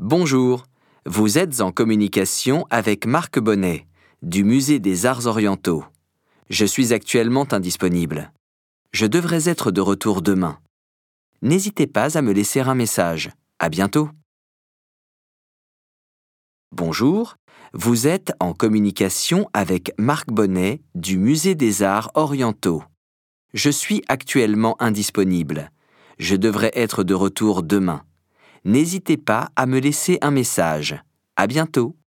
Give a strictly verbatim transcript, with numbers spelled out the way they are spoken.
Bonjour, vous êtes en communication avec Marc Bonnet, du Musée des Arts Orientaux. Je suis actuellement indisponible. Je devrais être de retour demain. N'hésitez pas à me laisser un message. À bientôt. Bonjour, vous êtes en communication avec Marc Bonnet, du Musée des Arts Orientaux. Je suis actuellement indisponible. Je devrais être de retour demain. N'hésitez pas à me laisser un message. À bientôt.